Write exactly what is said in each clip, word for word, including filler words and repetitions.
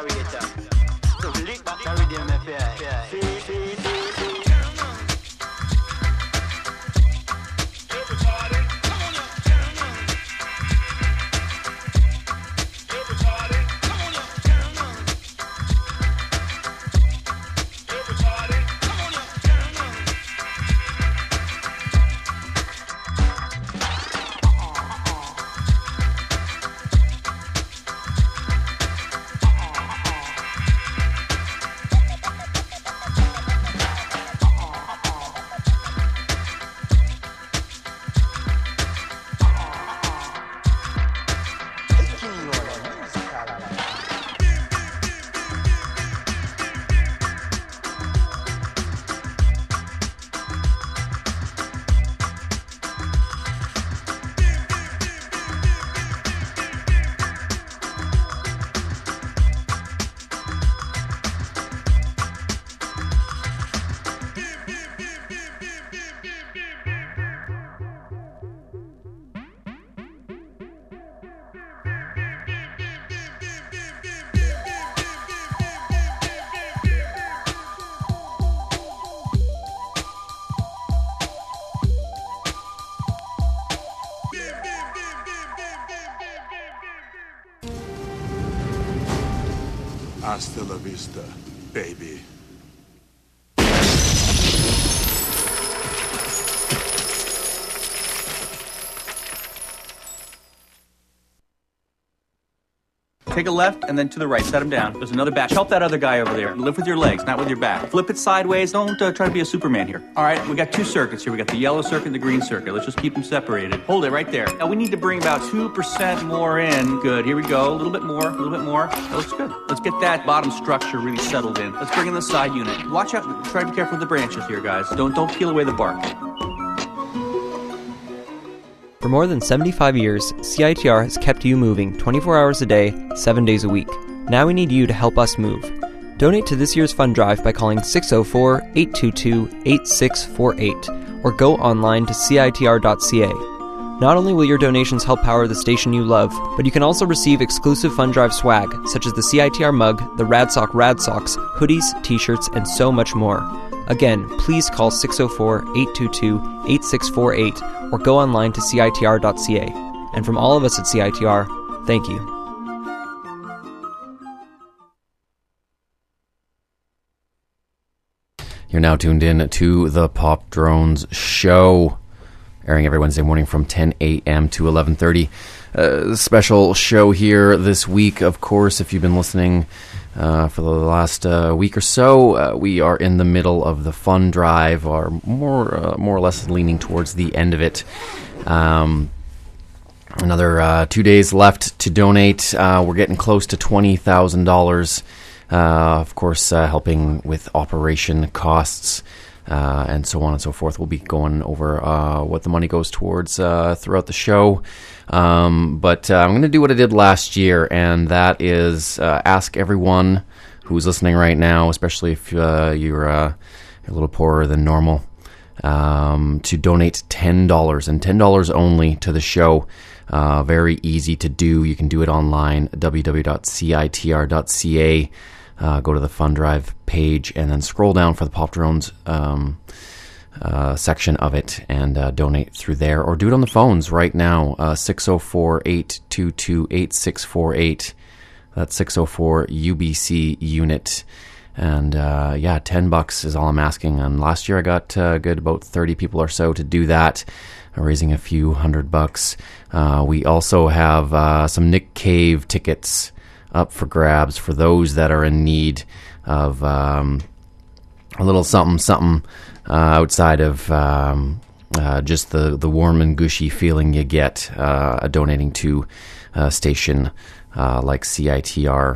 operator. So lick back the rhythm, F I. See, see, see. Hasta la vista, baby. Take a left and then to the right. Set him down. There's another batch. Help that other guy over there. Lift with your legs, not with your back. Flip it sideways. Don't uh, try to be a Superman here. All right, we got two circuits here. We got the yellow circuit and the green circuit. Let's just keep them separated. Hold it right there. Now we need to bring about two percent more in. Good. Here we go. A little bit more. A little bit more. That looks good. Let's get that bottom structure really settled in. Let's bring in the side unit. Watch out. Try to be careful with the branches here, guys. Don't don't peel away the bark. For more than seventy-five years, C I T R has kept you moving twenty-four hours a day, seven days a week. Now we need you to help us move. Donate to this year's fund drive by calling six oh four, eight two two, eight six four eight or go online to C I T R dot C A. Not only will your donations help power the station you love, but you can also receive exclusive fund drive swag, such as the C I T R mug, the Radsock Rad Socks, hoodies, t-shirts, and so much more. Again, please call six oh four, eight two two, eight six four eight or go online to C I T R dot C A. And from all of us at C I T R, thank you. You're now tuned in to the Pop Drones Show, airing every Wednesday morning from ten a.m. to eleven thirty. Uh, special show here this week, of course, if you've been listening uh, for the last uh, week or so. Uh, we are in the middle of the fund drive, or more, uh, more or less leaning towards the end of it. Um, another uh, two days left to donate. Uh, we're getting close to twenty thousand dollars. Uh, of course, uh, helping with operation costs uh, and so on and so forth. We'll be going over uh, what the money goes towards uh, throughout the show. Um, but uh, I'm going to do what I did last year, and that is uh, ask everyone who's listening right now, especially if uh, you're, uh, you're a little poorer than normal, um, to donate ten dollars, and ten dollars only to the show. Uh, very easy to do. You can do it online, w w w dot c i t r dot c a. Uh, go to the Fund Drive page and then scroll down for the Pop Drones um, uh, section of it and uh, donate through there, or do it on the phones right now. uh, six oh four, eight two two, eight six four eight. That's six oh four U B C unit. And uh, yeah, ten bucks is all I'm asking. And last year I got uh, good about thirty people or so to do that, uh, raising a few hundred bucks. Uh, we also have uh, some Nick Cave tickets up for grabs for those that are in need of um, a little something something uh, outside of um, uh, just the, the warm and gushy feeling you get uh, donating to a station uh, like C I T R.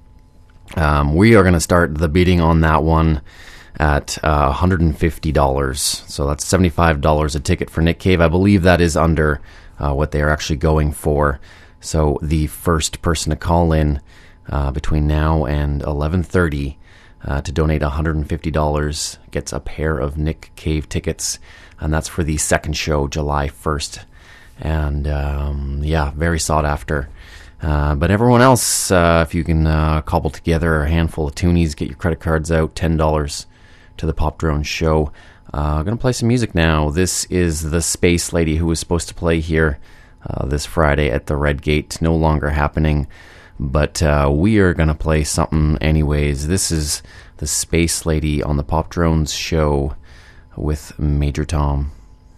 Um, we are going to start the bidding on that one at uh, one hundred fifty dollars. So that's seventy-five dollars a ticket for Nick Cave. I believe that is under uh, what they are actually going for. So the first person to call in uh, between now and eleven thirty uh, to donate one hundred fifty dollars gets a pair of Nick Cave tickets, and that's for the second show, July first. And um, yeah, very sought after. Uh, but everyone else, uh, if you can uh, cobble together a handful of toonies, get your credit cards out, ten dollars to the Pop Drone Show. I'm uh, going to play some music now. This is the Space Lady, who was supposed to play here uh, this Friday at the Red Gate. No longer happening, but uh, we are going to play something anyways. This is the Space Lady on the Pop Drones Show with Major Tom.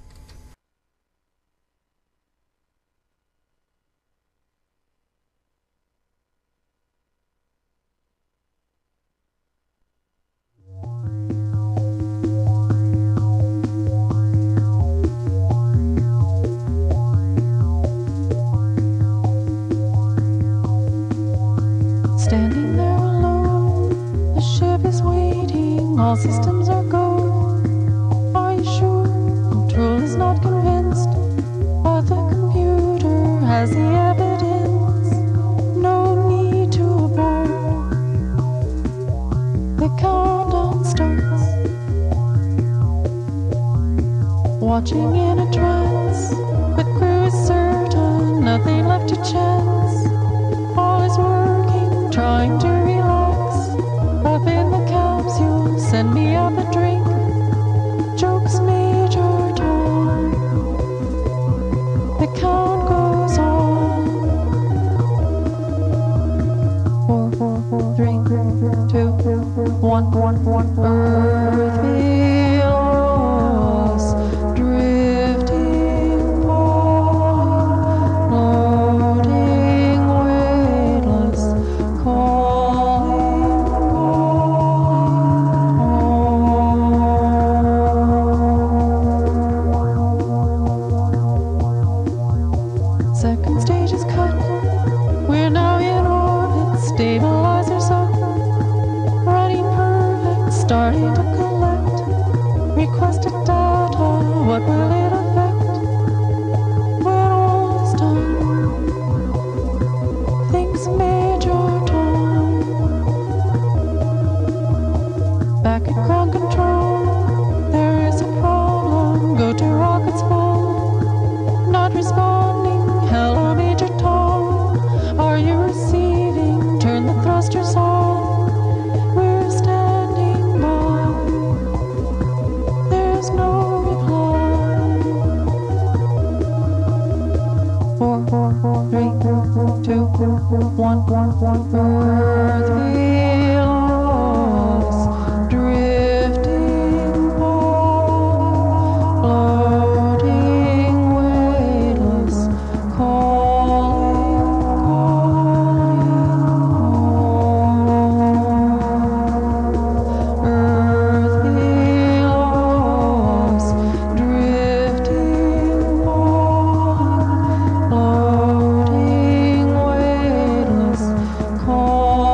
Standing there alone, the ship is waiting, all systems are go. Are you sure? Control is not convinced, but the computer has the evidence. No need to abort. The countdown starts. Watching in a trance, but crew is certain, nothing left to chance. All is working, trying to relax. Up in the capsule, send me up a drink. Jokes Major Tom. The count goes on. Four, four, four, three, two, one, one, one. Earth below us, drifting by, loading weightless, calling, calling. Second stage is cut. We're now in orbit. Stabilizers up. Running perfect. Starting to collect. Requested data. What will it affect? When all is done, thinks Major Tom. Back at ground control, there is a problem. Go to rockets full. Not responding. Hello, Major Tom. Are you receiving? Turn the thrusters on. We're standing by. There's no reply. Four, four, four, three, two, one, one, one. Earth below us, drifting by, floating weightless, calling, calling. Earth below us, drifting by, floating weightless, calling.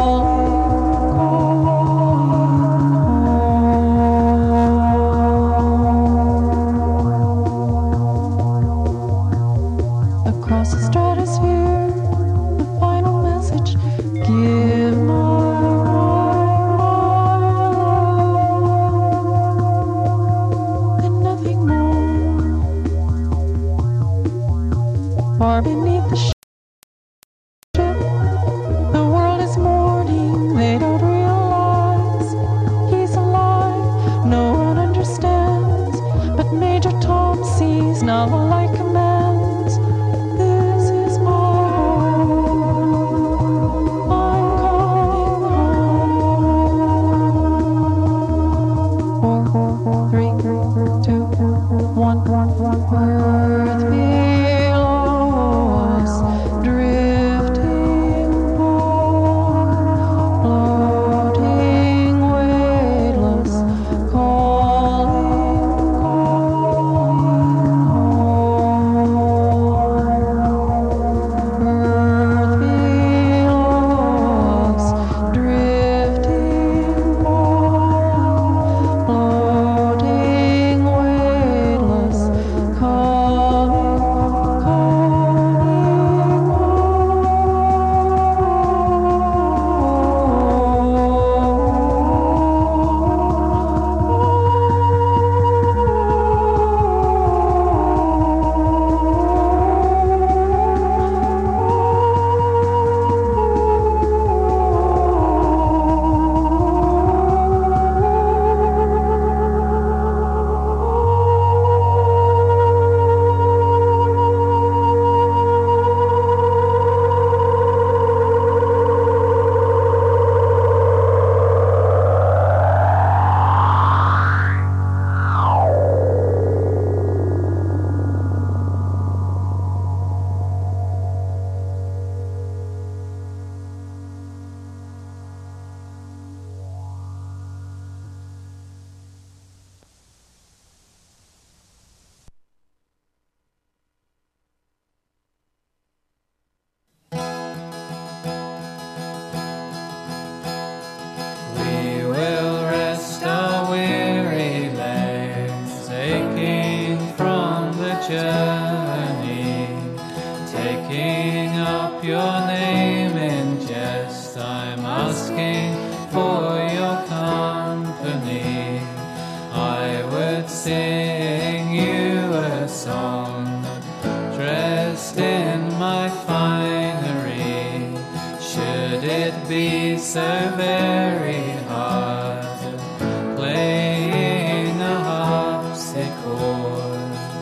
bring up your name in jest. I'm asking for your company. I would sing you a song, dressed in my finery. Should it be so very hard playing a harpsichord?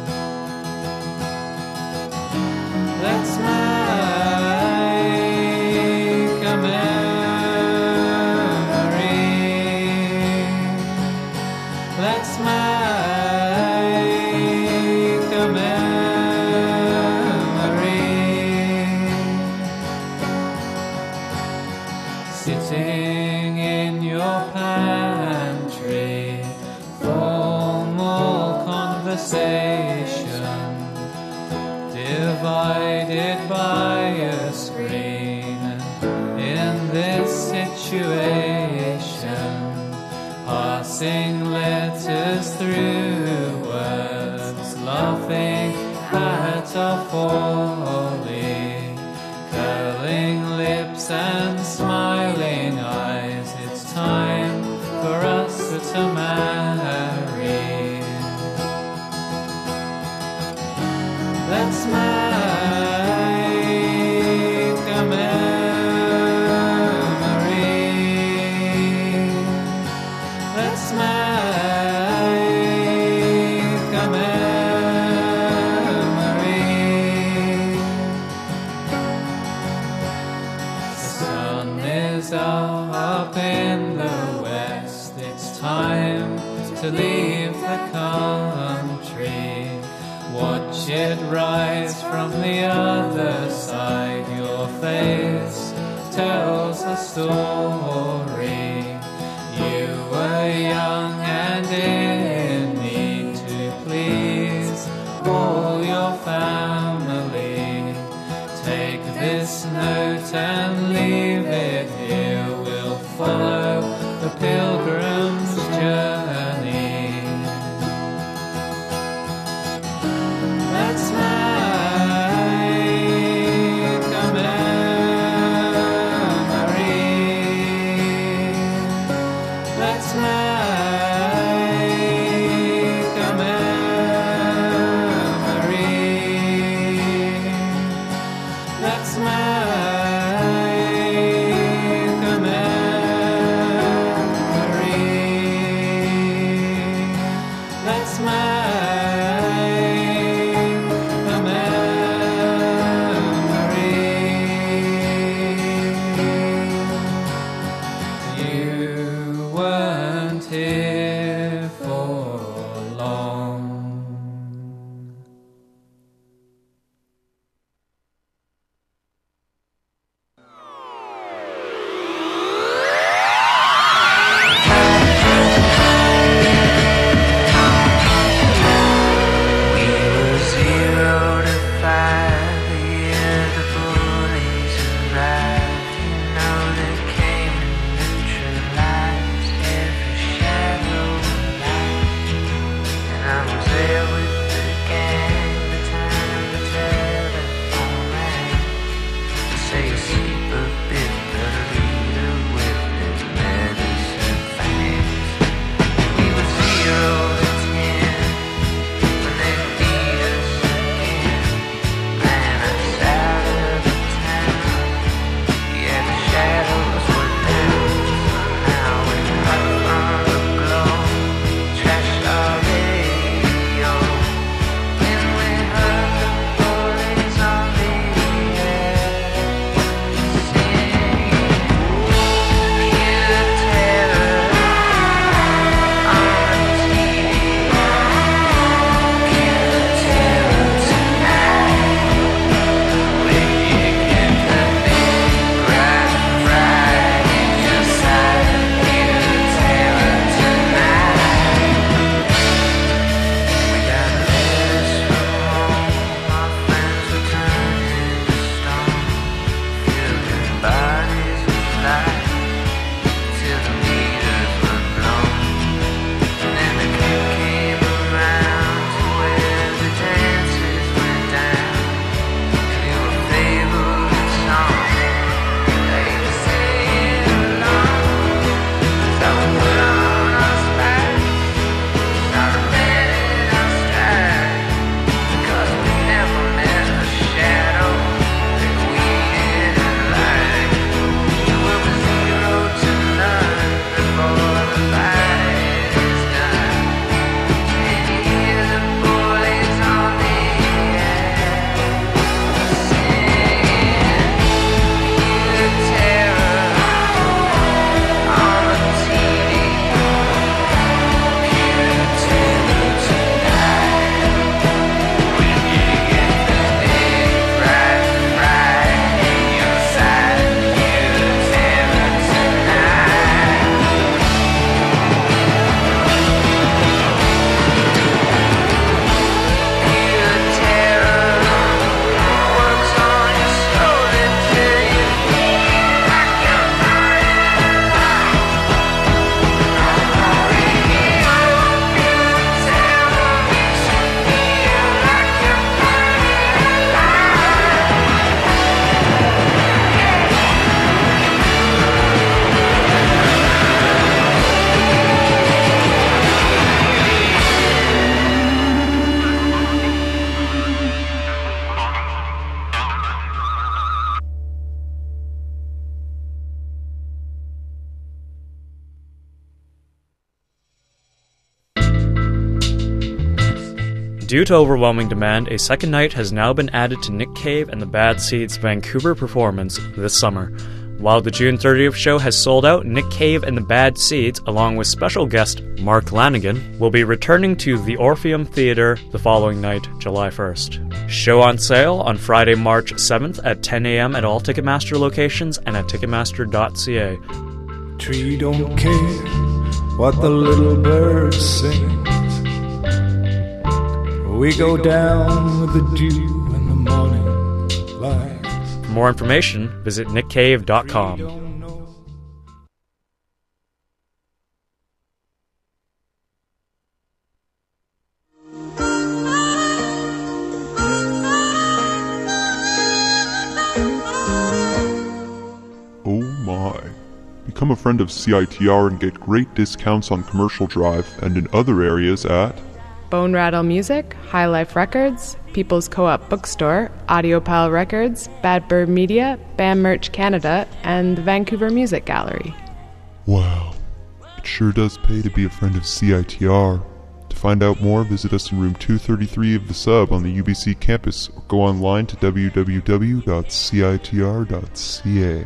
Let's make a memory. Let's make a memory. Sitting in your pantry, formal conversation, divided by a screen. In this situation, passing letters through words, laughing at our folly, curling lips and smiling eyes. It's time for us to marry. Let's make a memory. Let's make a memory. The sun is up in the west. It's time to leave the country. Watch it rise from the other side. Your face tells a story. You were young and in need to please all your family. Take this note and leave it here. We'll follow the pilgrim's journey. Let's make a memory. Let's make a memory. Let's make a memory. Due to overwhelming demand, a second night has now been added to Nick Cave and the Bad Seeds Vancouver performance this summer. While the June thirtieth show has sold out, Nick Cave and the Bad Seeds, along with special guest Mark Lanigan, will be returning to the Orpheum Theatre the following night, July first. Show on sale on Friday, March seventh at ten a.m. at all Ticketmaster locations and at ticketmaster dot c a. Tree don't care what the little bird sings. We go down with the dew in the morning light. For more information, visit nick cave dot com. Oh my. Become a friend of C I T R and get great discounts on Commercial Drive and in other areas at Bone Rattle Music, High Life Records, People's Co-op Bookstore, Audiopile Records, Bad Bird Media, Bam Merch Canada, and the Vancouver Music Gallery. Wow. It sure does pay to be a friend of C I T R. To find out more, visit us in room two thirty-three of the Sub on the U B C campus or go online to w w w dot c i t r dot c a.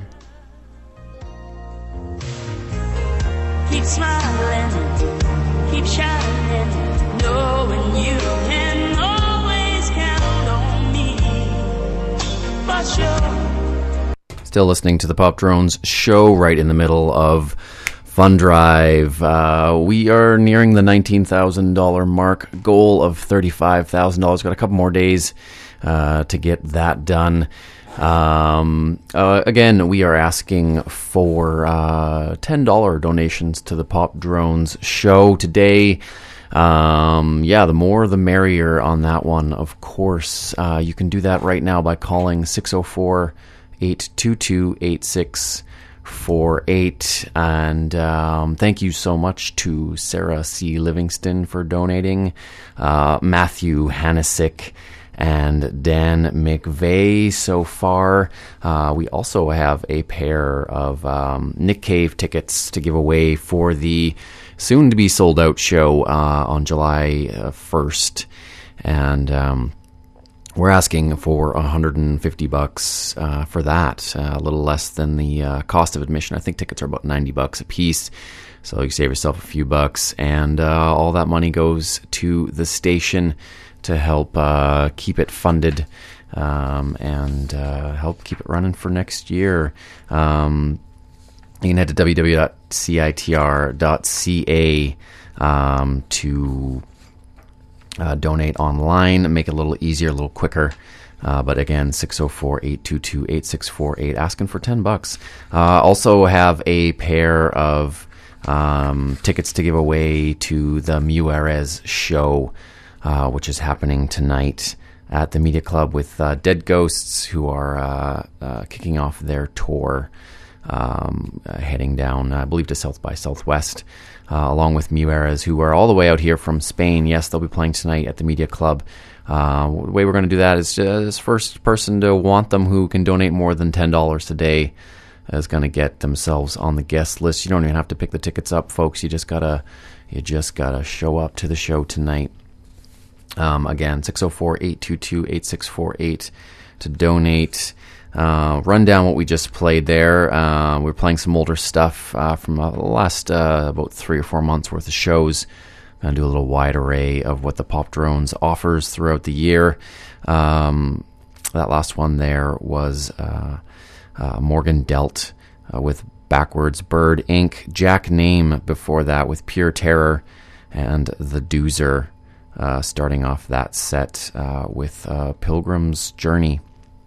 Keep smiling, keep shining, knowing you can always count on me. For sure. Still listening to the Pop Drones show right in the middle of Fun Drive. Uh, we are nearing the nineteen thousand dollars mark, goal of thirty-five thousand dollars. Got a couple more days uh, to get that done. Um, uh, again, we are asking for uh, ten dollars donations to the Pop Drones show today. Um, yeah, the more the merrier on that one, of course. Uh, you can do that right now by calling six oh four, eight two two, eight six four eight. And um, thank you so much to Sarah C. Livingston for donating, uh, Matthew Hanesick, and Dan McVeigh so far. Uh, we also have a pair of um, Nick Cave tickets to give away for the soon-to-be sold-out show uh, on July first. And um, we're asking for one hundred fifty bucks uh, for that, uh, a little less than the uh, cost of admission. I think tickets are about ninety bucks a piece. So you save yourself a few bucks, and uh, all that money goes to the station to help uh, keep it funded um, and uh, help keep it running for next year. Um, you can head to w w w dot c i t r dot c a um, to uh, donate online, make it a little easier, a little quicker. Uh, but again, six oh four, eight two two, eight six four eight, asking for ten bucks. Uh, also have a pair of um, tickets to give away to the Muarez show, Uh, which is happening tonight at the Media Club with uh, Dead Ghosts, who are uh, uh, kicking off their tour, um, uh, heading down, I believe, to South by Southwest, uh, along with Mueras, who are all the way out here from Spain. Yes, they'll be playing tonight at the Media Club. Uh, the way we're going to do that is just first person to want them who can donate more than ten dollars today is going to get themselves on the guest list. You don't even have to pick the tickets up, folks. You just gotta, you just gotta show up to the show tonight. Um, again, six oh four, eight two two, eight six four eight to donate. Uh, run down what we just played there. Uh, we're playing some older stuff uh, from uh, the last uh, about three or four months worth of shows. I'm going to do a little wide array of what the Pop Drones offers throughout the year. Um, that last one there was uh, uh, Morgan Delt uh, with Backwards Bird Incorporated. Jack Name before that with Pure Terror, and The Doozer. Uh, starting off that set uh, with uh, Pilgrim's Journey.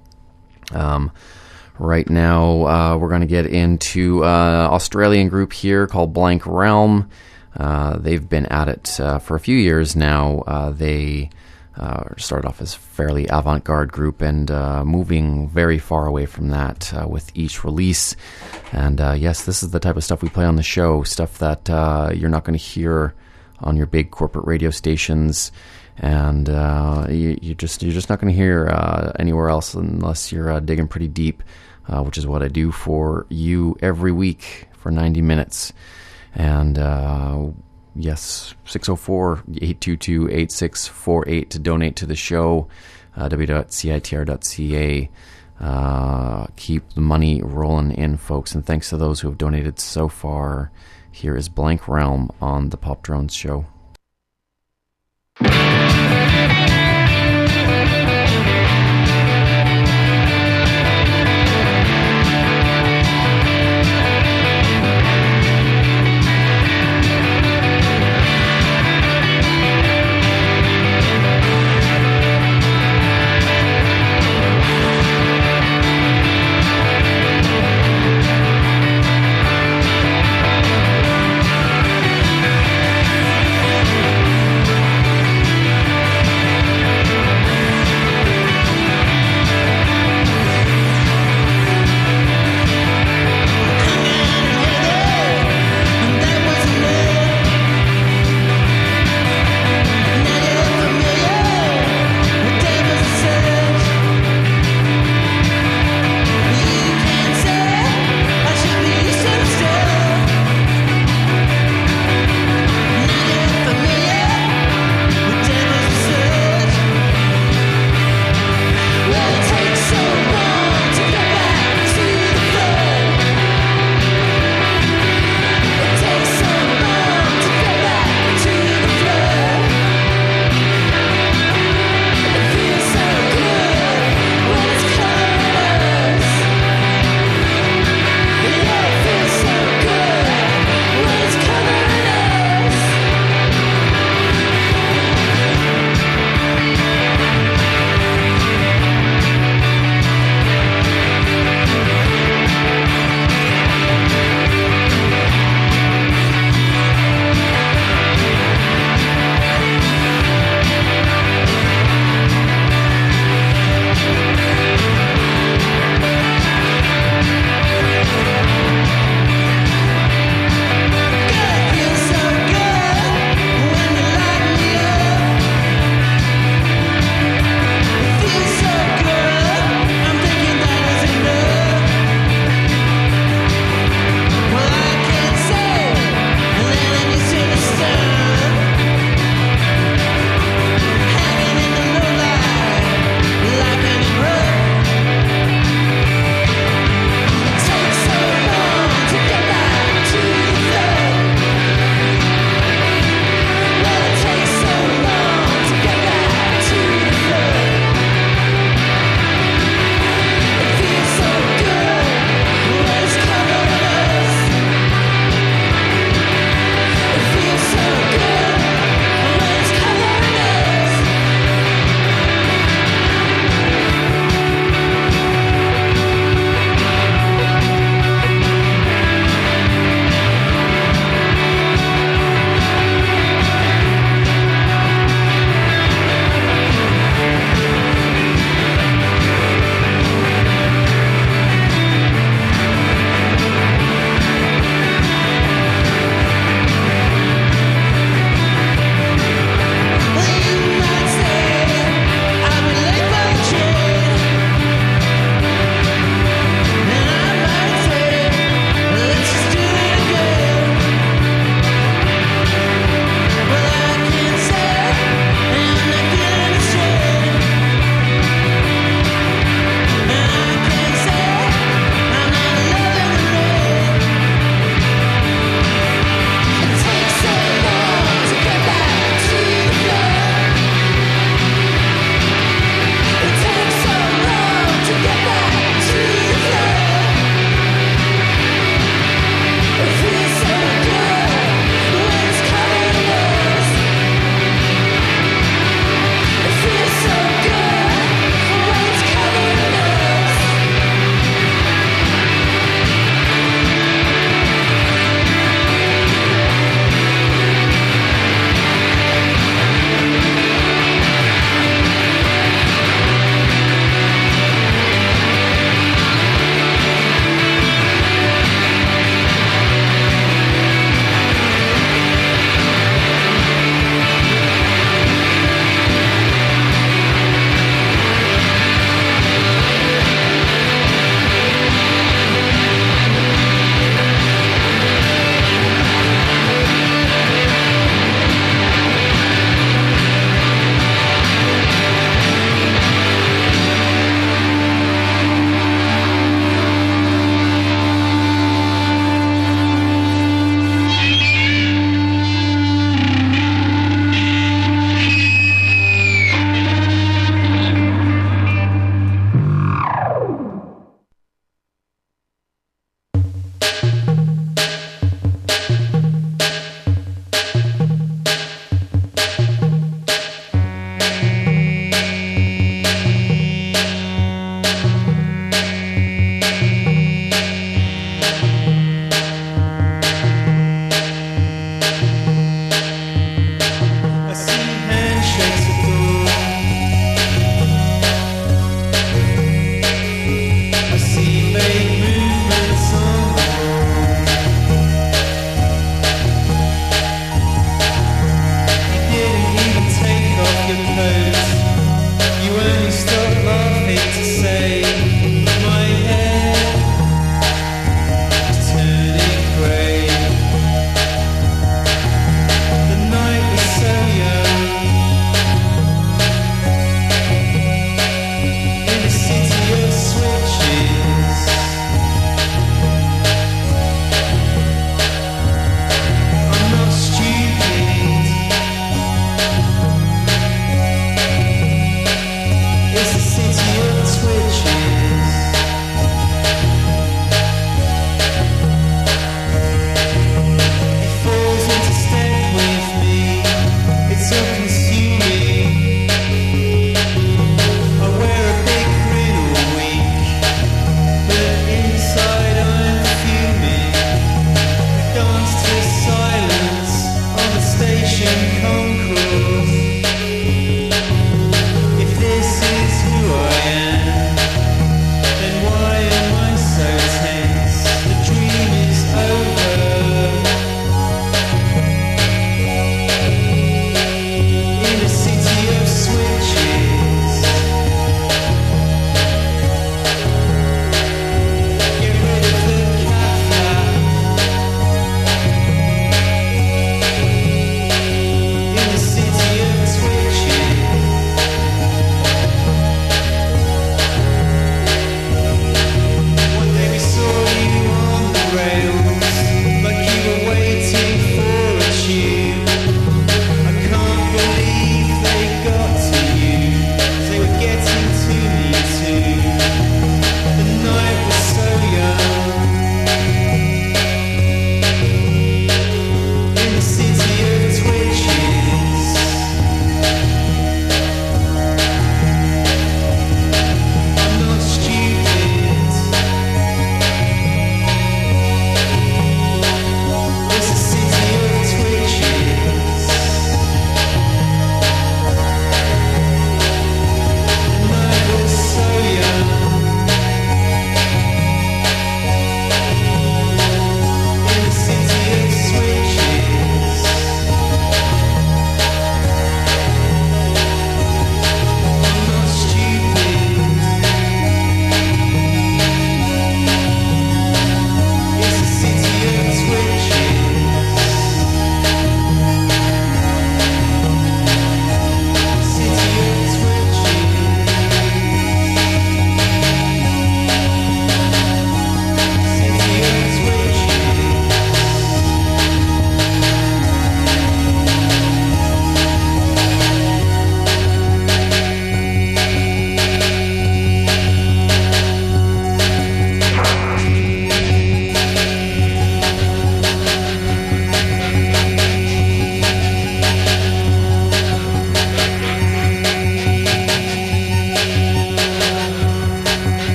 Um, right now, uh, we're going to get into uh, Australian group here called Blank Realm. Uh, they've been at it uh, for a few years now. Uh, they uh, started off as a fairly avant-garde group and uh, moving very far away from that uh, with each release. And uh, yes, this is the type of stuff we play on the show, stuff that uh, you're not going to hear on your big corporate radio stations, and uh, you, you just you're just not going to hear uh, anywhere else unless you're uh, digging pretty deep, uh, which is what I do for you every week for ninety minutes. And uh, yes, six oh four, eight two two, eight six four eight to donate to the show, uh, w w w dot c i t r dot c a. Uh, keep the money rolling in, folks, and thanks to those who have donated so far. Here is Blank Realm on the Pop Drones Show. Thank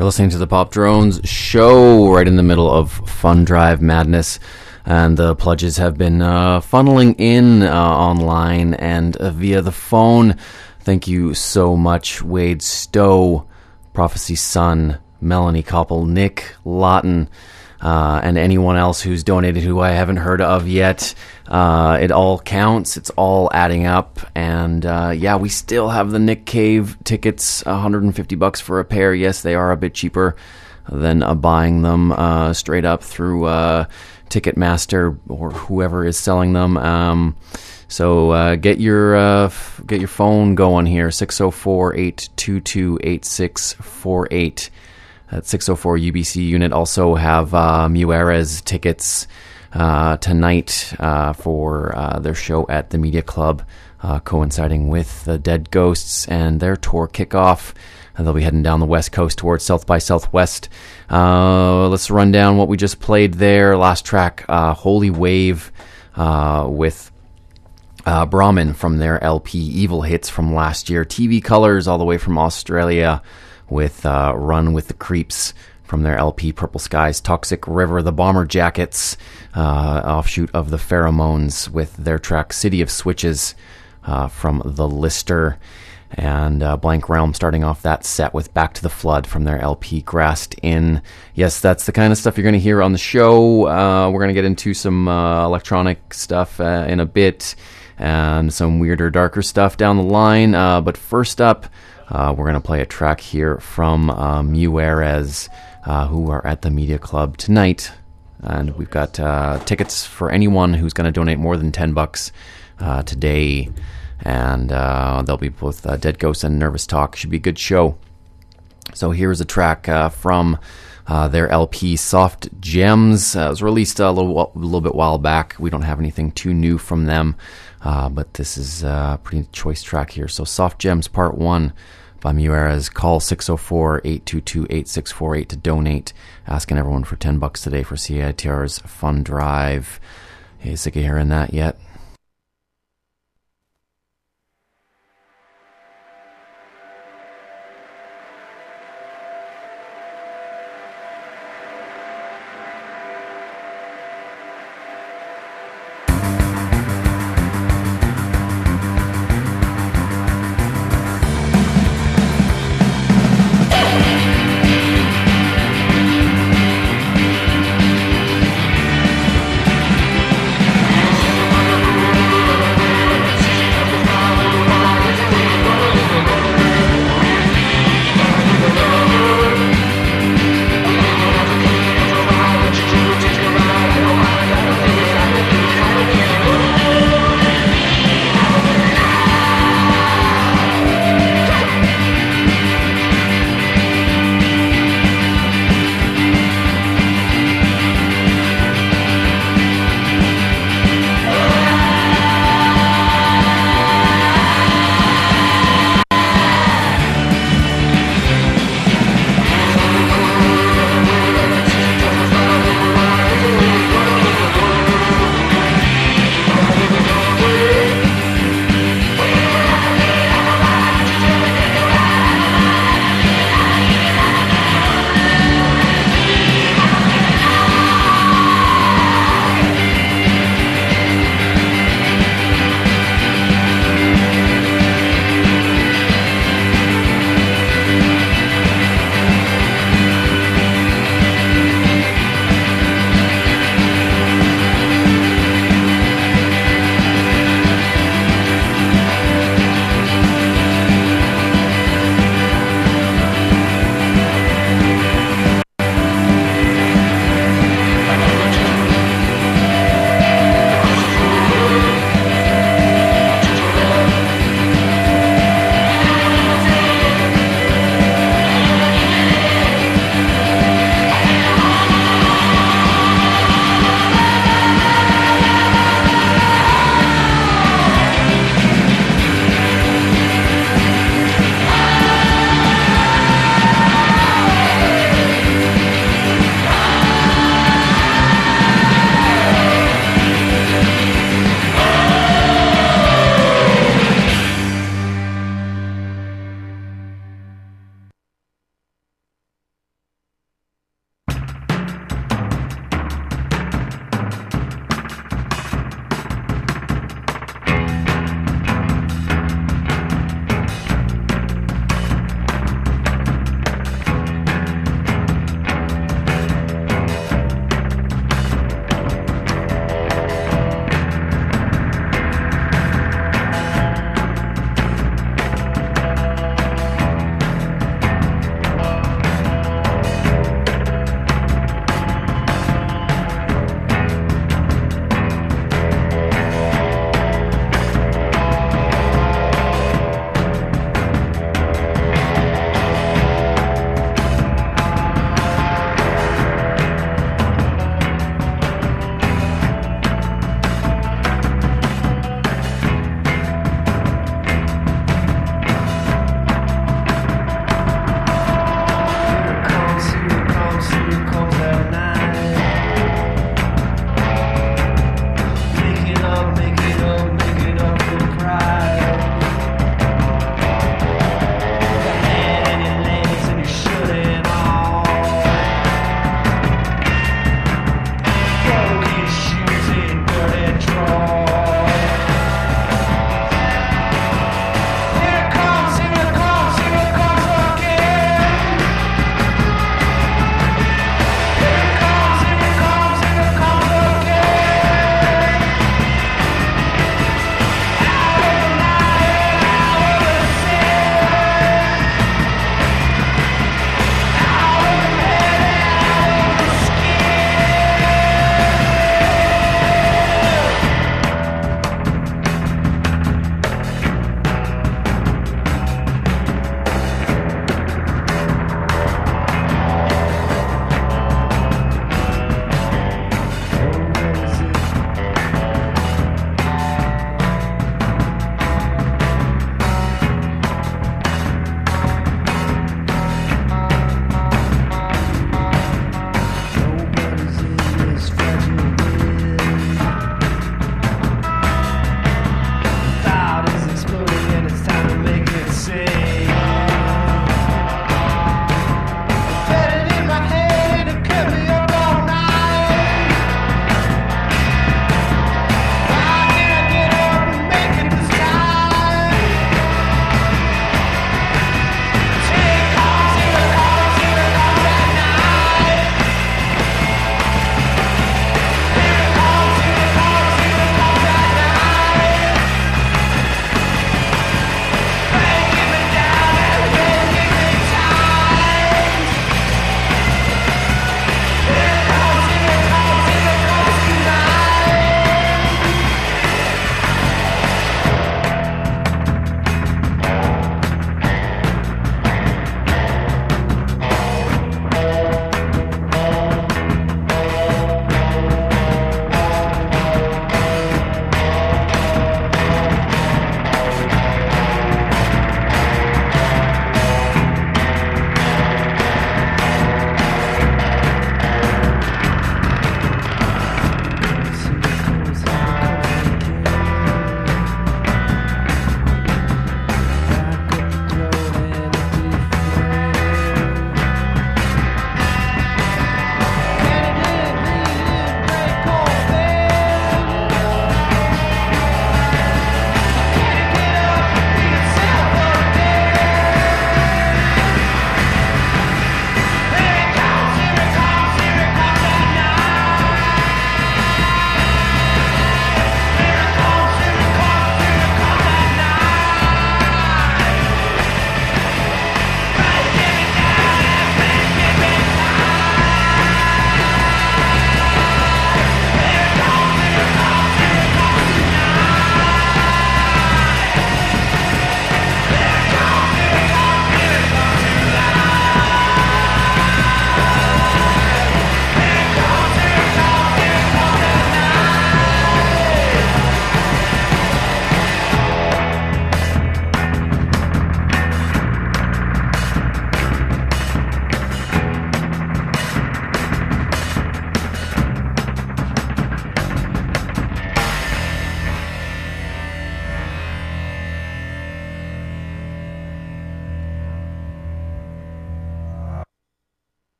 You're listening to the Pop Drones show right in the middle of Fun Drive Madness. And the pledges have been uh, funneling in uh, online and uh, via the phone. Thank you so much, Wade Stowe, Prophecy Sun, Melanie Koppel, Nick Lawton, uh, and anyone else who's donated who I haven't heard of yet. Uh, it all counts. It's all adding up. And uh, yeah, we still have the Nick Cave tickets, one hundred fifty bucks for a pair. Yes, they are a bit cheaper than uh, buying them uh, straight up through uh, Ticketmaster or whoever is selling them. Um, so uh, get your uh, f- get your phone going here, six oh four, eight two two, eight six four eight. That six oh four U B C unit also have uh, Mueres tickets uh, tonight uh, for uh, their show at the Media Club, uh, coinciding with the Dead Ghosts and their tour kickoff. And they'll be heading down the west coast towards South by Southwest. Uh, let's run down what we just played there. Last track, uh, Holy Wave, uh, with uh, Brahmin from their L P Evil Hits from last year. T V Colors all the way from Australia with uh, Run with the Creeps from their L P Purple Skies. Toxic River, the Bomber Jackets, uh, offshoot of the Pheromones with their track City of Switches uh, from the Lister. And uh, Blank Realm starting off that set with Back to the Flood from their L P Grassed In. Yes, that's the kind of stuff you're going to hear on the show. Uh, we're going to get into some uh, electronic stuff uh, in a bit and some weirder, darker stuff down the line. Uh, but first up, uh, we're going to play a track here from uh, Mueres, uh, who are at the Media Club tonight. And we've got uh, tickets for anyone who's going to donate more than ten bucks uh, today. And uh, they'll be both uh, Dead Ghosts and Nervous Talk. Should be a good show. So here's a track uh, from uh, their L P Soft Gems. Uh, it was released a little, a little bit while back. We don't have anything too new from them, uh, but this is a pretty choice track here. So Soft Gems Part one by Mueres. Call six oh four, eight two two, eight six four eight to donate. Asking everyone for ten bucks today for C I T R's Fun Drive. Hey, sick of hearing that yet? Thank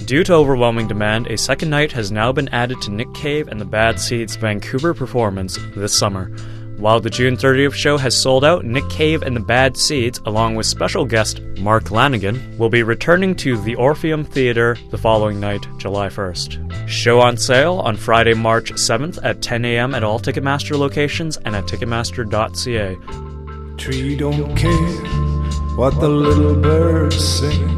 Due to overwhelming demand, a second night has now been added to Nick Cave and the Bad Seeds' Vancouver performance this summer. While the June thirtieth show has sold out, Nick Cave and the Bad Seeds, along with special guest Mark Lanigan, will be returning to the Orpheum Theatre the following night, July first. Show on sale on Friday, March seventh at ten a.m. at all Ticketmaster locations and at ticketmaster dot c a. Tree don't care what the little bird sings.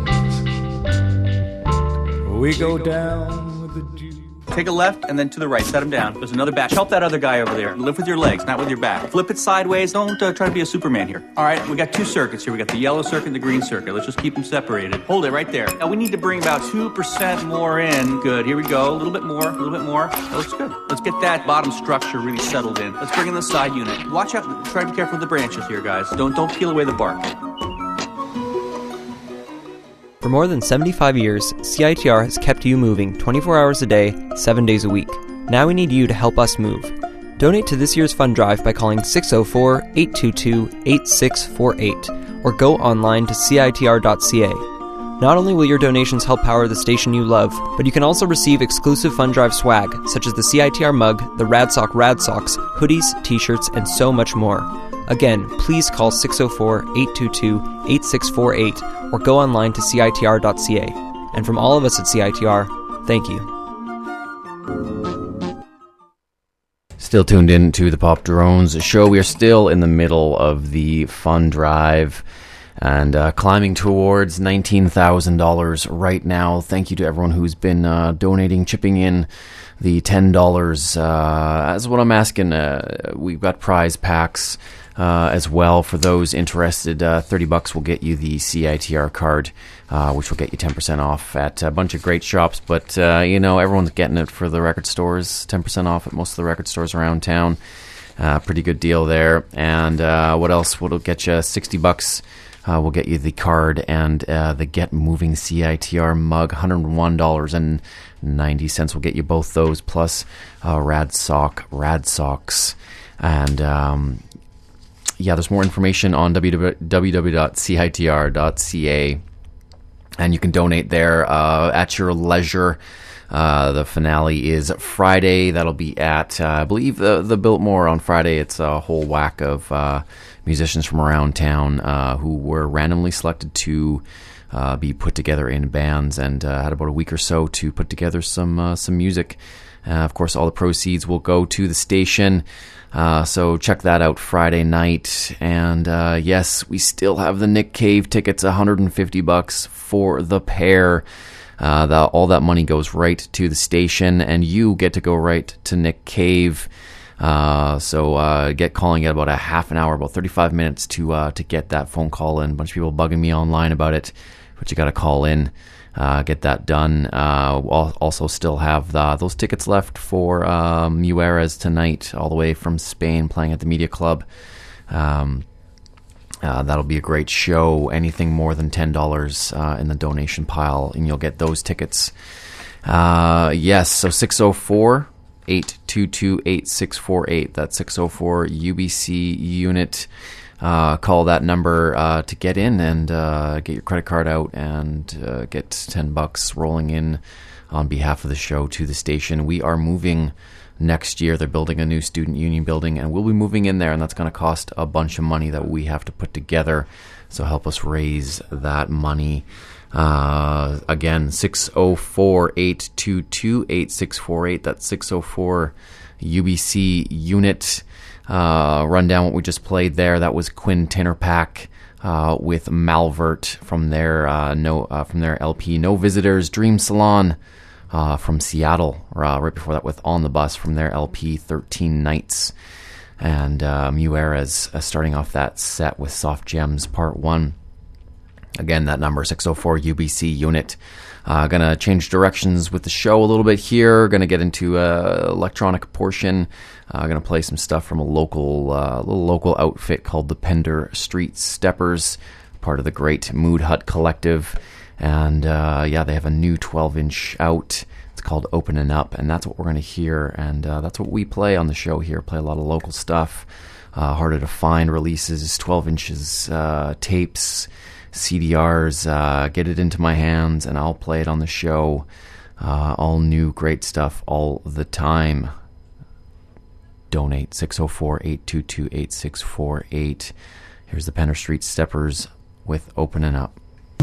We go down with the dew. Take a left and then to the right. Set him down. There's another batch. Help that other guy over there. Live with your legs, not with your back. Flip it sideways. Don't uh, try to be a Superman here. All right, we got two circuits here. We got the yellow circuit and the green circuit. Let's just keep them separated. Hold it right there. Now we need to bring about two percent more in. Good. Here we go. A little bit more. A little bit more. That looks good. Let's get that bottom structure really settled in. Let's bring in the side unit. Watch out. Try to be careful with the branches here, guys. Don't don't peel away the bark. For more than seventy-five years, C I T R has kept you moving twenty-four hours a day, seven days a week. Now we need you to help us move. Donate to this year's fund drive by calling six oh four, eight two two, eight six four eight or go online to C I T R dot c a. Not only will your donations help power the station you love, but you can also receive exclusive fund drive swag, such as the C I T R mug, the Radsock Rad Socks, hoodies, t-shirts, and so much more. Again, please call six oh four, eight two two, eight six four eight or go online to C I T R dot c a. And from all of us at C I T R, thank you. Still tuned in to the Pop Drones show. We are still in the middle of the fund drive and uh, climbing towards nineteen thousand dollars right now. Thank you to everyone who's been uh, donating, chipping in the ten dollars. Uh, that's what I'm asking. Uh, we've got prize packs uh, as well for those interested. Uh, thirty bucks will get you the C I T R card, uh, which will get you ten percent off at a bunch of great shops. But, uh, you know, everyone's getting it for the record stores, ten percent off at most of the record stores around town. Uh, pretty good deal there. And uh, what else? What'll get you sixty bucks? Uh, we'll get you the card and uh, the Get Moving C I T R mug, one hundred one dollars and ninety cents. We'll get you both those, plus uh, Rad Sock, Rad Socks. And um, yeah, there's more information on w w w dot c i t r dot c a. And you can donate there uh, at your leisure. Uh, the finale is Friday. That'll be at, uh, I believe, the, the Biltmore on Friday. It's a whole whack of uh, musicians from around town uh, who were randomly selected to uh, be put together in bands, and uh, had about a week or so to put together some uh, some music. Uh, of course, all the proceeds will go to the station. Uh, so check that out Friday night. And uh, yes, we still have the Nick Cave tickets, one hundred fifty bucks for the pair. Uh, the, all that money goes right to the station, and you get to go right to Nick Cave. Uh, so uh, get calling at about a half an hour, about thirty-five minutes to uh, to get that phone call in. A bunch of people bugging me online about it, but you got to call in, uh, get that done. Uh, we'll also still have the, those tickets left for um, Mueras tonight, all the way from Spain, playing at the Media Club. Um, Uh, that'll be a great show. Anything more than ten dollars uh, in the donation pile, and you'll get those tickets. Uh, yes, so six oh four, eight two two, eight six four eight. That's six oh four U B C unit. Uh, call that number uh, to get in and uh, get your credit card out and uh, get ten bucks rolling in on behalf of the show to the station. We are moving next year. They're building a new student union building, and we'll be moving in there, and that's going to cost a bunch of money that we have to put together. So help us raise that money. Uh, again, six oh four, eight two two, eight six four eight. That's six oh four U B C unit. Uh, run down what we just played there. That was Quinn Tinnerpack uh, with Malvert from their uh, no uh, from their L P No Visitors, Dream Salon. Uh, from Seattle, uh, right before that with On the Bus from their L P thirteen Nights. And uh, Mueras uh, starting off that set with Soft Gems Part one. Again, that number, six oh four U B C unit. Uh, gonna change directions with the show a little bit here. Gonna get into a electronic portion. Uh, gonna play some stuff from a local, uh, little local outfit called the Pender Street Steppers, part of the great Mood Hut Collective. And uh, yeah, they have a new twelve inch out. It's called Opening Up, and that's what we're going to hear. And uh, that's what we play on the show here. Play a lot of local stuff, uh, harder to find releases, twelve inches uh, tapes, C D Rs. Uh, get it into my hands, and I'll play it on the show. Uh, all new great stuff all the time. Donate six oh four, eight two two, eight six four eight. Here's the Penner Street Steppers with Opening Up.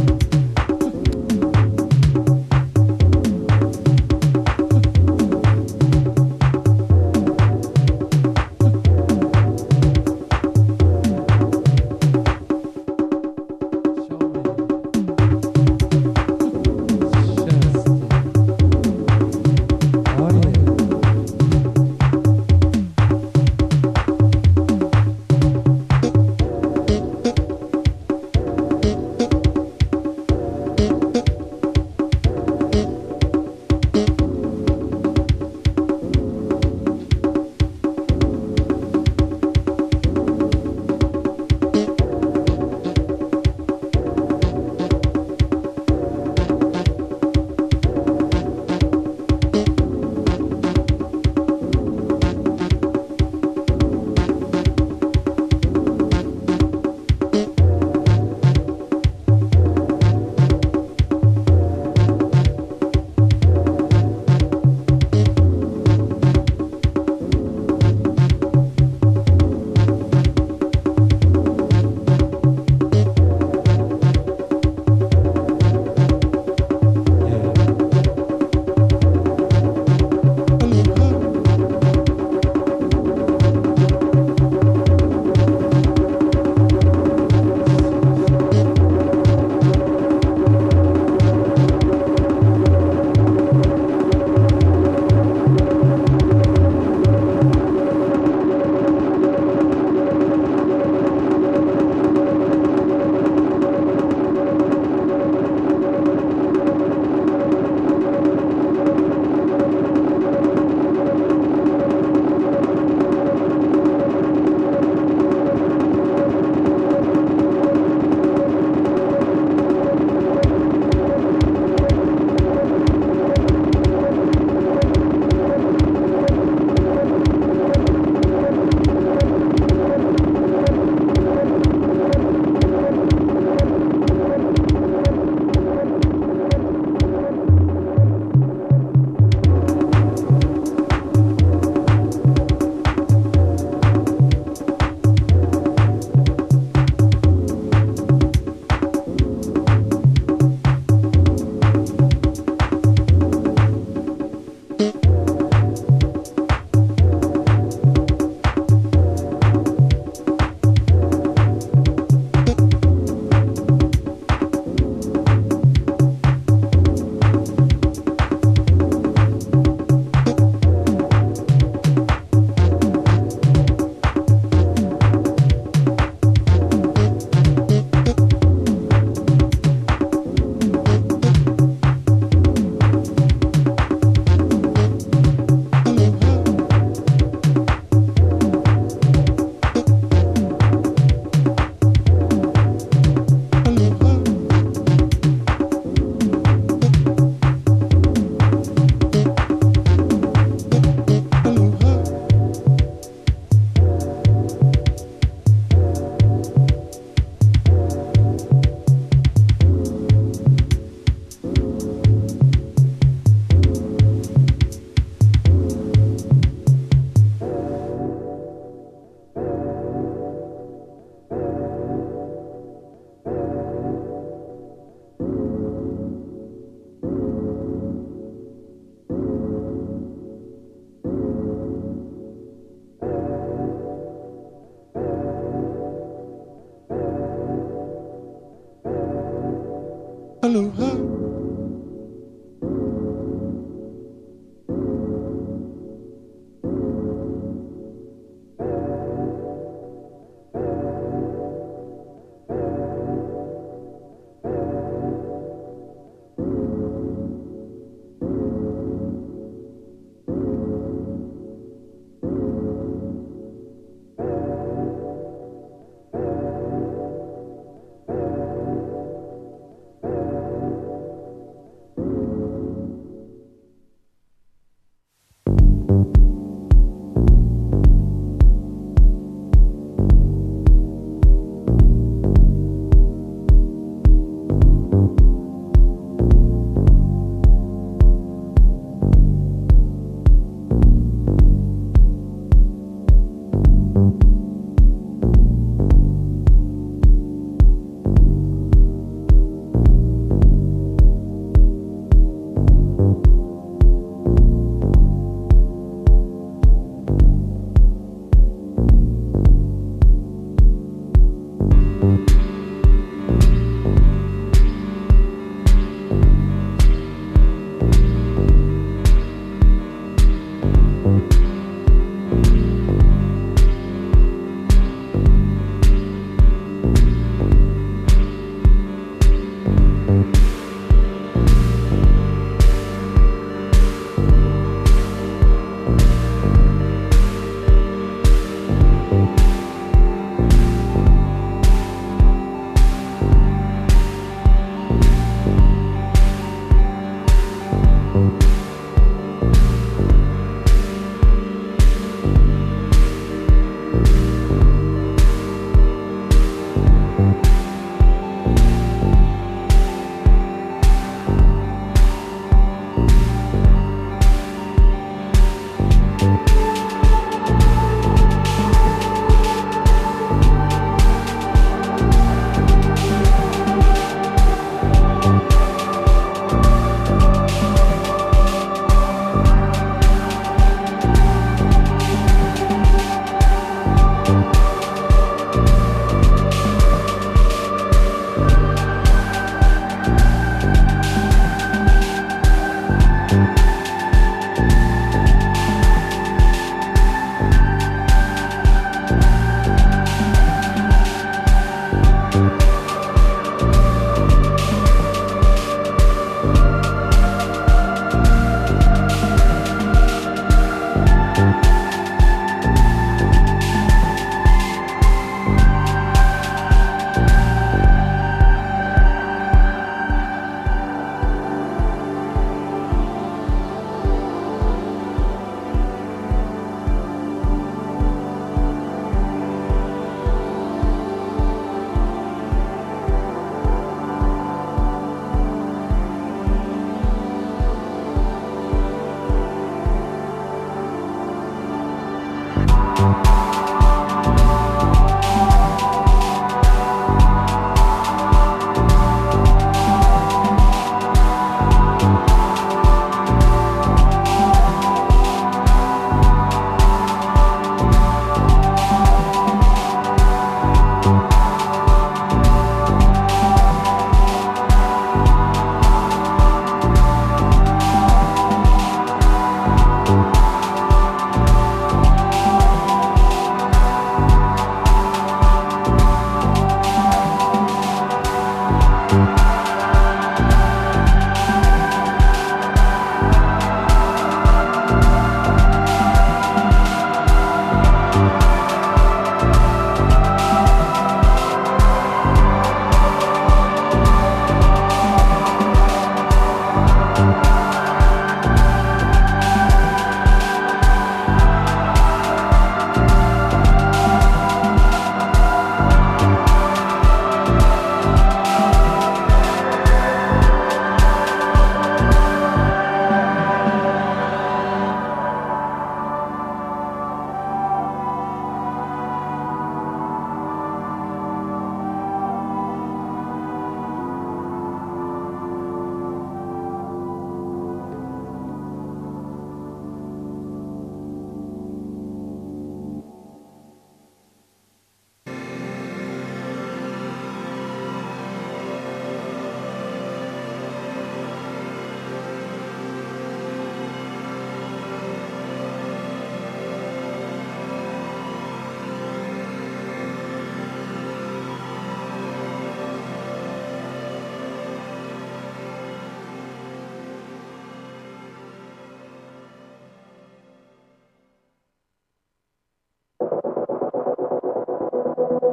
Aloha.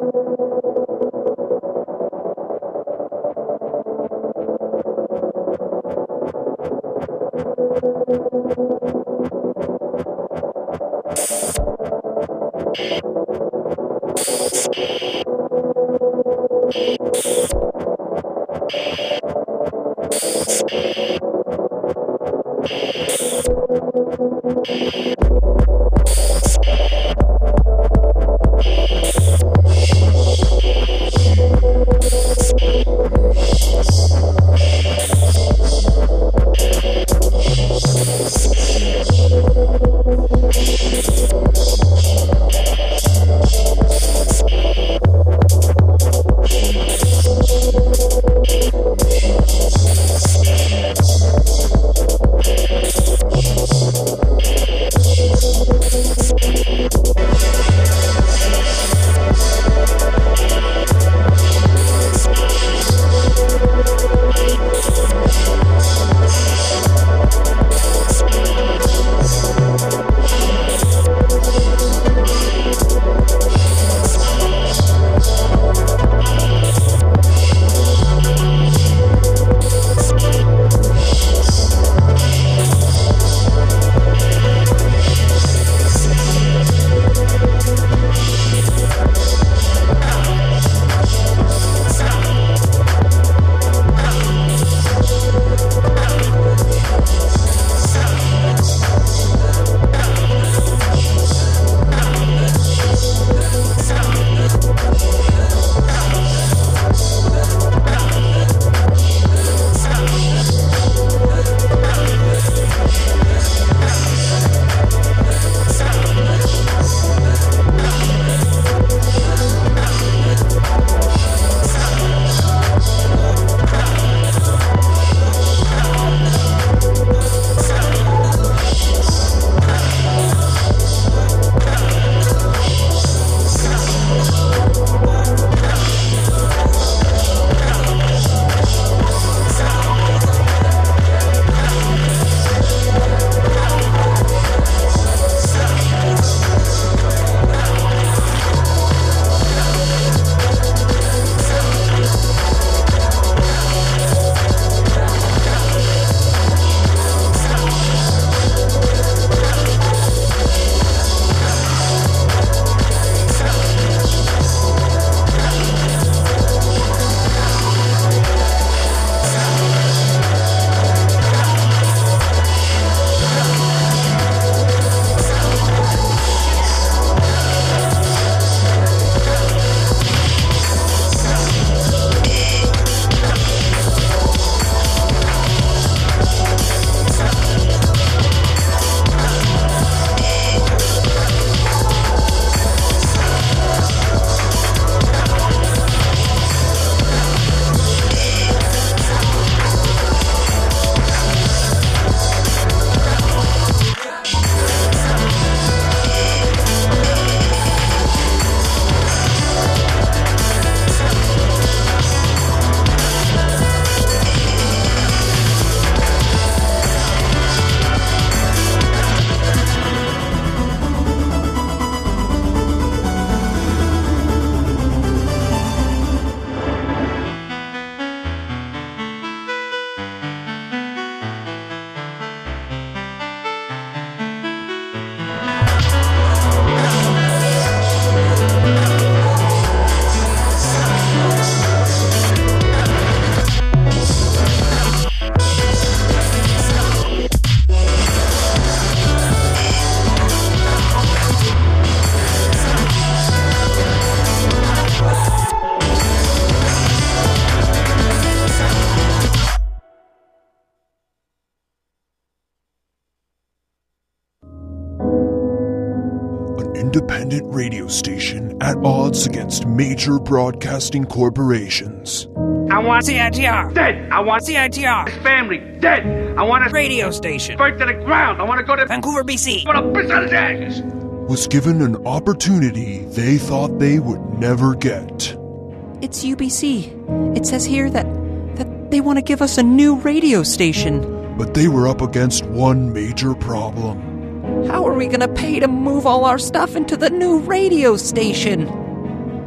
independent radio station at odds against major broadcasting corporations. I want C I T R. Dead. I want C I T R. His family. Dead. I want a radio station. Burnt to the ground. I want to go to Vancouver, B C. I want to piss on his ashes. Was given an opportunity they thought they would never get. It's U B C. It says here that, that they want to give us a new radio station. But they were up against one major problem. How are we going to pay to move all our stuff into the new radio station?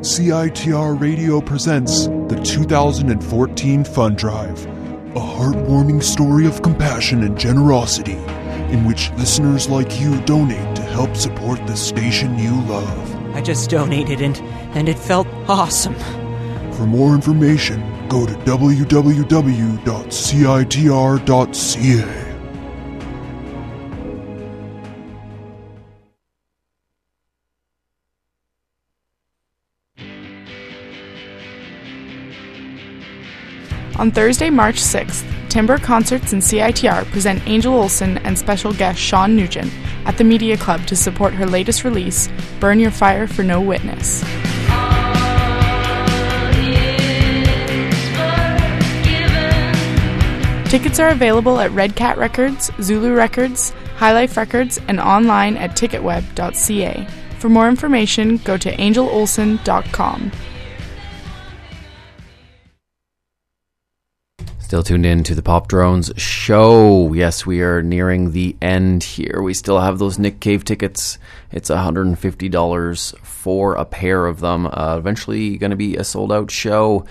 C I T R Radio presents the two thousand fourteen Fund Drive, a heartwarming story of compassion and generosity in which listeners like you donate to help support the station you love. I just donated and, and it felt awesome. For more information, go to w w w dot c i t r dot c a. On Thursday, March sixth, Timbre Concerts and C I T R present Angel Olsen and special guest Sean Nugent at the Media Club to support her latest release, Burn Your Fire for No Witness. Tickets are available at Red Cat Records, Zulu Records, High Life Records, and online at ticketweb dot c a. For more information, go to angel olsen dot com. Still tuned in to the Pop Drones show. Yes, we are nearing the end here. We still have those Nick Cave tickets. It's one hundred fifty dollars for a pair of them. Uh, eventually going to be a sold-out show.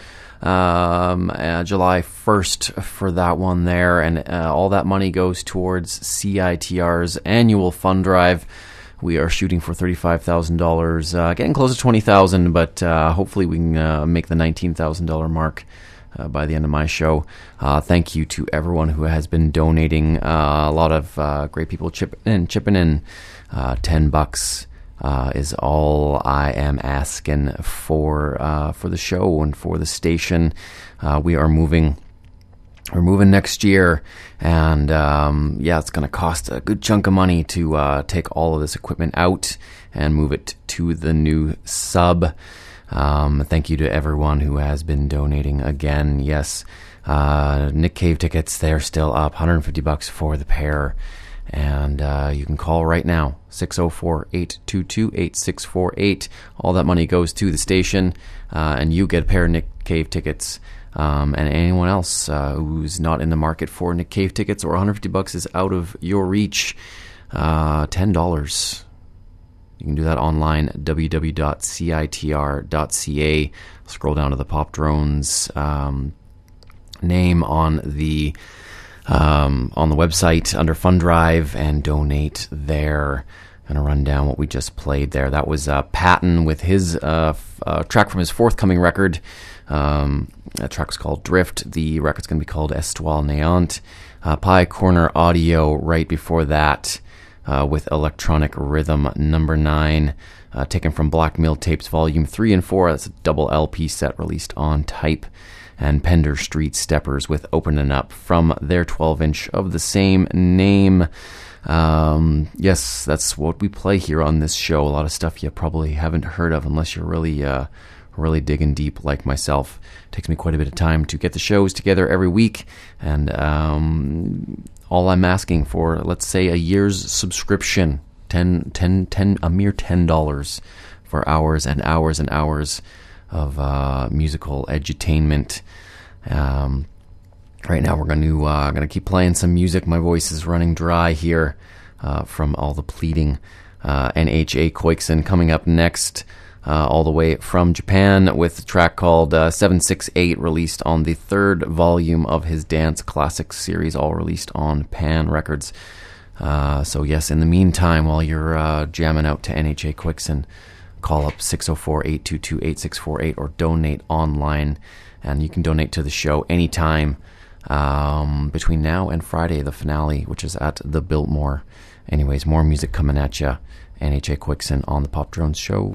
Um, uh, July first for that one there. And uh, all that money goes towards C I T R's annual fund drive. We are shooting for thirty-five thousand dollars. Uh, getting close to twenty thousand dollars, but uh, hopefully we can uh, make the nineteen thousand dollars mark. Uh, by the end of my show. Uh, thank you to everyone who has been donating. Uh, a lot of uh, great people chipping in. Chipping in. Uh, Ten bucks uh, is all I am asking for uh, for the show and for the station. Uh, we are moving. We're moving next year, and um, yeah, it's going to cost a good chunk of money to uh, take all of this equipment out and move it to the new sub. Um, thank you to everyone who has been donating again. Yes, uh, Nick Cave tickets, they're still up, one hundred fifty bucks for the pair. And uh, you can call right now, six oh four, eight two two, eight six four eight. All that money goes to the station, uh, and you get a pair of Nick Cave tickets. Um, and anyone else uh, who's not in the market for Nick Cave tickets or one hundred fifty bucks is out of your reach, uh, ten dollars. You can do that online at w w w dot c i t r dot c a. Scroll down to the Pop Drones um, name on the um, on the website under Fund Drive and donate there. I'm going to run down what we just played there. That was uh, Patton with his uh, f- uh, track from his forthcoming record. Um, that track was called Drift. The record's going to be called Estoile Néant. Uh, Pie Corner Audio right before that. Uh, with Electronic Rhythm number nine, uh, taken from Black Mill Tapes Volume three and four. That's a double L P set released on Type. And Pender Street Steppers with Openin' Up from their twelve inch of the same name. Um, yes, that's what we play here on this show. A lot of stuff you probably haven't heard of unless you're really, uh, really digging deep like myself. It takes me quite a bit of time to get the shows together every week. And um, all I'm asking for, let's say, a year's subscription, ten, ten, ten, a mere ten dollars for hours and hours and hours of uh, musical edutainment. Um, right now, we're going to uh, going to keep playing some music. My voice is running dry here uh, from all the pleading. Uh, N H A Koiksen coming up next. Uh, all the way from Japan with a track called uh, seven six eight, released on the third volume of his Dance Classics series, all released on Pan Records. Uh, so yes, in the meantime, while you're uh, jamming out to N H A Koiksen, call up six oh four, eight two two, eight six four eight or donate online. And you can donate to the show anytime um, between now and Friday, the finale, which is at the Biltmore. Anyways, more music coming at you. N H A Koiksen on the Pop Drones show.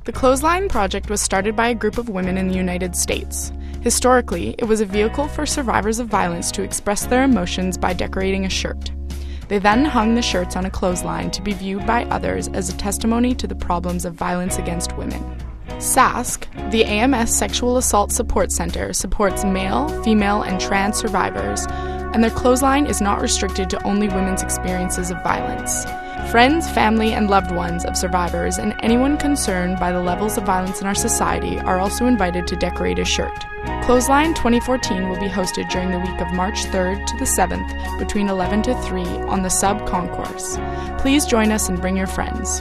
The Clothesline Project was started by a group of women in the United States. Historically, it was a vehicle for survivors of violence to express their emotions by decorating a shirt. They then hung the shirts on a clothesline to be viewed by others as a testimony to the problems of violence against women. S A S C, the A M S Sexual Assault Support Center, supports male, female, and trans survivors, and their clothesline is not restricted to only women's experiences of violence. Friends, family, and loved ones of survivors and anyone concerned by the levels of violence in our society are also invited to decorate a shirt. Clothesline twenty fourteen will be hosted during the week of March third to the seventh between eleven to three on the Sub Concourse. Please join us and bring your friends.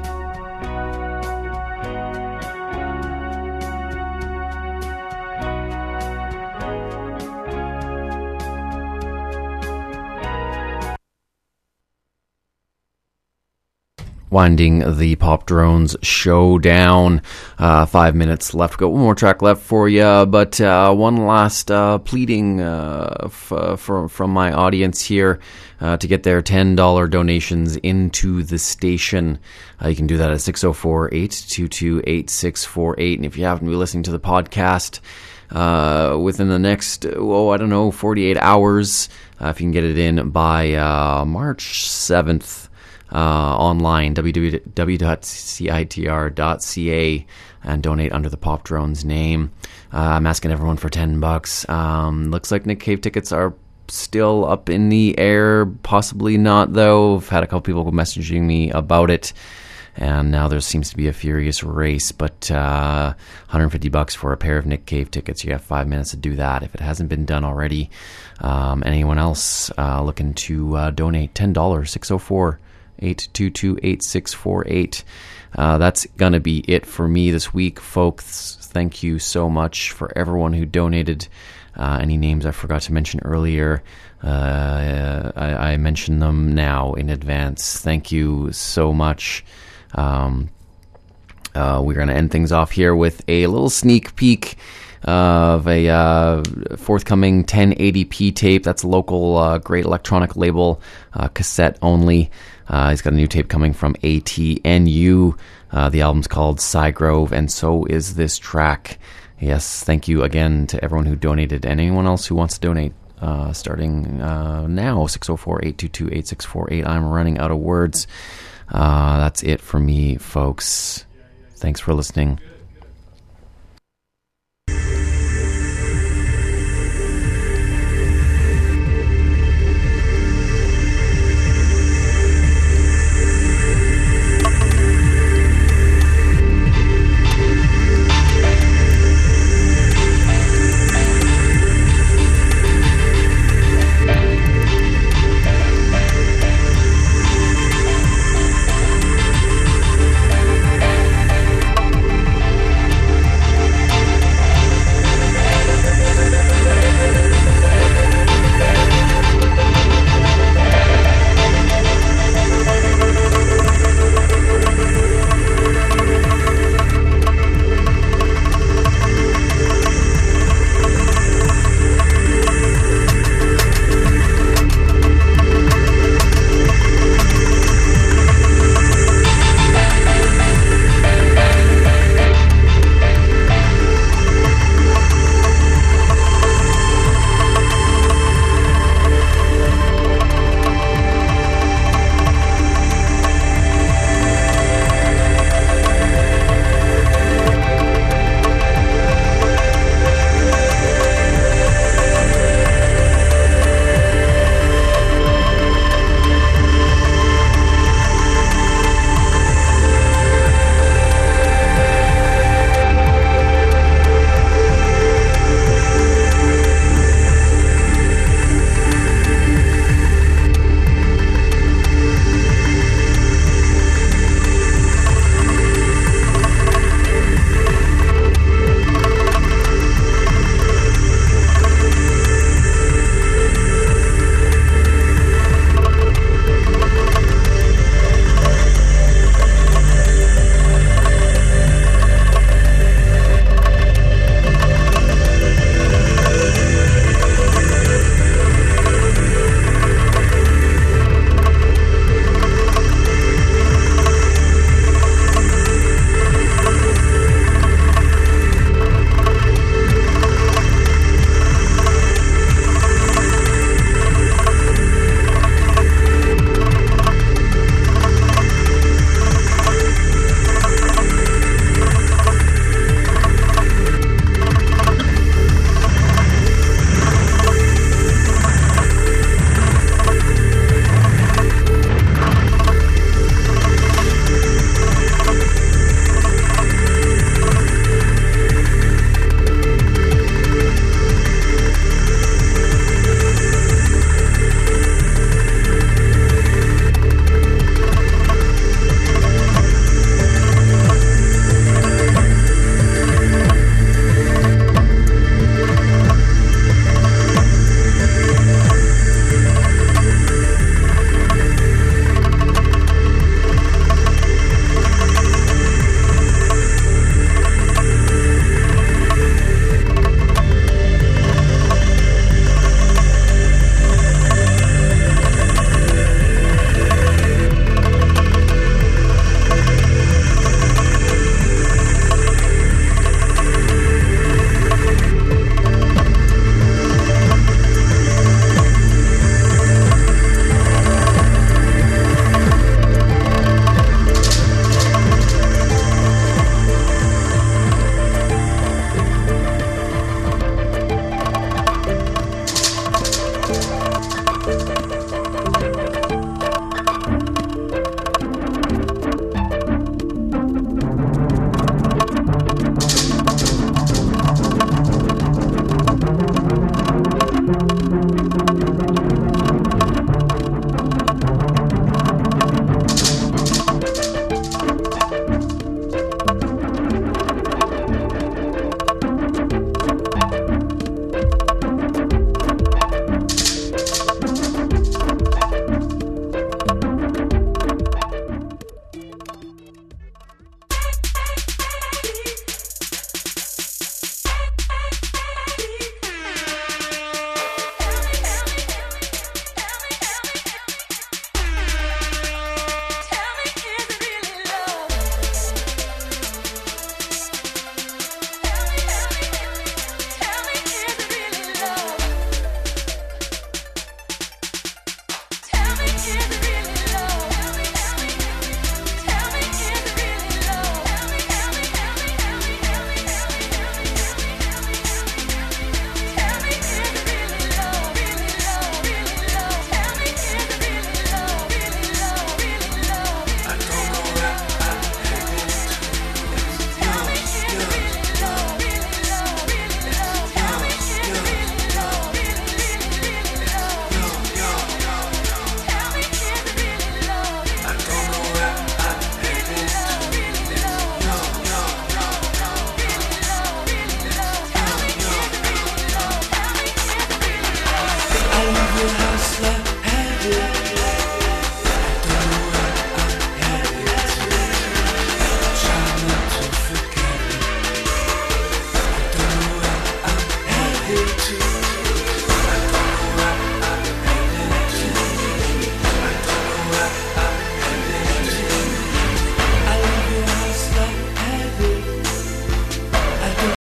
Winding the Pop Drones show down. Uh, five minutes left. Got one more track left for you, but uh, one last uh, pleading uh, f- from from my audience here uh, to get their ten dollars donations into the station. Uh, you can do that at six oh four, eight two two, eight six four eight. And if you happen to be listening to the podcast uh, within the next, oh, I don't know, forty-eight hours, uh, if you can get it in by uh, March seventh, Uh, online, w w w dot c i t r dot c a, and donate under the Pop Drones name. Uh, I'm asking everyone for ten bucks. Um, looks like Nick Cave tickets are still up in the air. Possibly not, though. I've had a couple people messaging me about it, and now there seems to be a furious race. But uh, one hundred fifty bucks for a pair of Nick Cave tickets. You have five minutes to do that if it hasn't been done already. Um, anyone else uh, looking to uh, donate? ten dollars, six oh four, eight two two, eight six four eight. Uh, that's going to be it for me this week, folks. Thank you so much for everyone who donated. Uh, any names I forgot to mention earlier, uh, I, I mention them now in advance. Thank you so much. Um, uh, we're going to end things off here with a little sneak peek of a uh, forthcoming ten eighty p tape. That's a local uh, great electronic label, uh, cassette only. Uh, he's got a new tape coming from A T N U. Uh, the album's called Cygrove, and so is this track. Yes, thank you again to everyone who donated, and anyone else who wants to donate, uh, starting uh, now, six oh four, eight two two, eight six four eight. I'm running out of words. Uh, that's it for me, folks. Thanks for listening.